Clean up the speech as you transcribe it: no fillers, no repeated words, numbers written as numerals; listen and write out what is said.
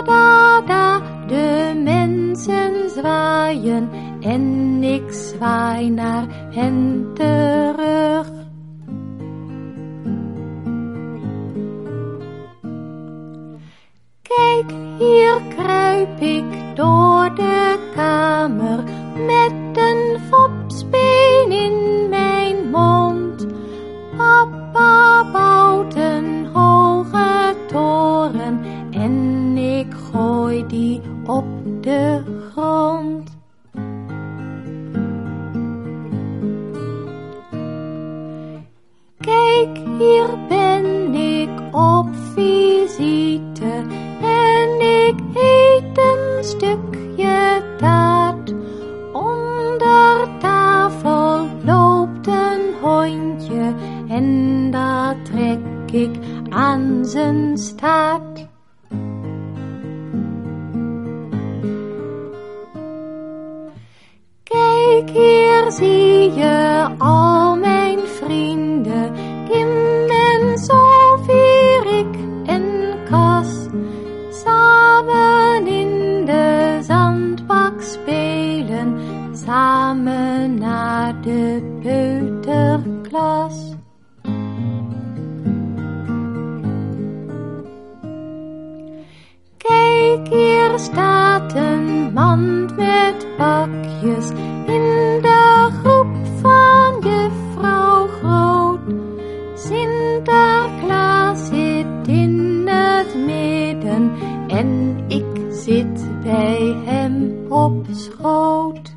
da, da, de mensen zwaaien en ik zwaai naar hen terug. Kijk, hier kruip ik door de kamer met een fopspeen in mijn mond. Papa bouwt een hoge toren en ik gooi die op de grond. Kijk, hier ben ik op visite en ik eet een stukje taart. Onder tafel loopt een hondje en daar trek ik aan zijn staart. Kijk, hier zie je al mijn vrienden, Kim en Sophie, Rick en Cas, samen in de zandbak spelen, samen naar de peuterklas. Kijk, hier staat een mand met pakjes in de groep van juffrouw Groot. Sinterklaas zit in het midden en ik zit bij hem op schoot.